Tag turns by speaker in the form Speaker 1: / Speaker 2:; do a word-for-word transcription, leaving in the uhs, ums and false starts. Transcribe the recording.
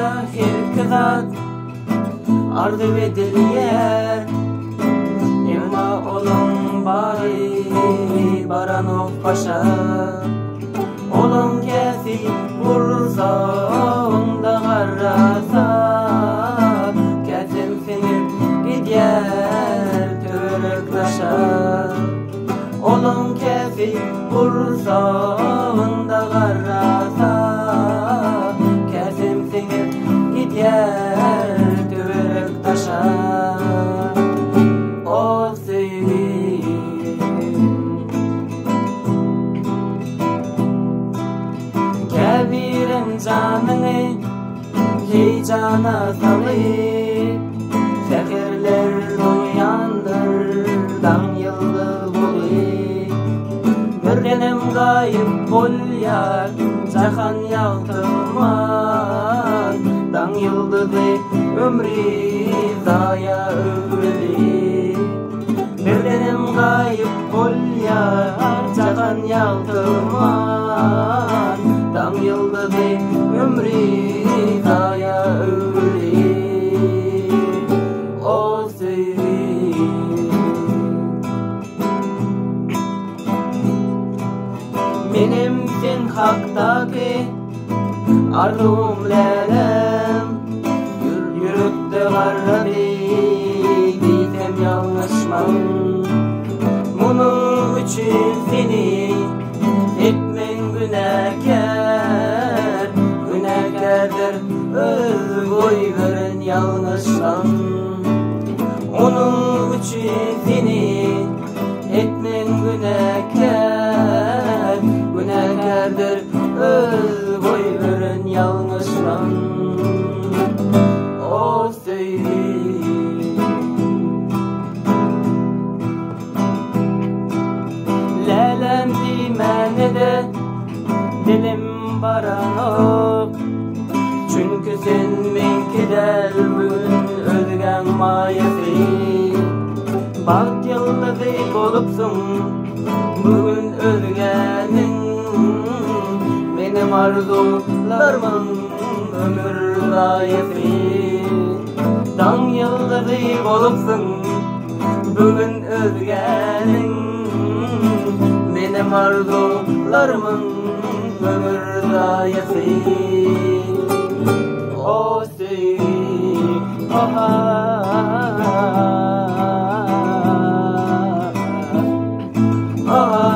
Speaker 1: zahir kızat ardı ve diliyer Emma olun bari Baranov Paşa Olun kesi vursa onda karasa Kesim sinir gidiyer törüklaşa Olun kesi vursa onda karasa Kesim sinir gidiyer törüklaşa O sevim Kebirin canını heyecana salayıp Fekirler duyandır dan yıldız bulayıp Birdenim gayip bolyar Cahan yaltılmaz Dan yıldızı ömrü zaya ömrülü Birdenim gayip bolyar Cahan yaltılmaz Dan yıldızı ömrü zaya ömrülü O sevim Benim sen haktaki arzum lelem Yürüktü garrabi Diysem yanlışmam Bunun için seni etmen günahkar Günahkardır öz boy verin yanlışlan Onun için seni etmen günahkar Günahkardır öz boy verin yanlışlan O sevim Lelem dimene de dilim baranok Çünkü sen menkidel bugün özgen mayesi Bak yıldızı bolupsun bugün özgenin Benim arzularımın ömür layesi Dan yıldızı bolupsun bugün özgenin Benim arzularımın ömür layesi O sevim oha Oh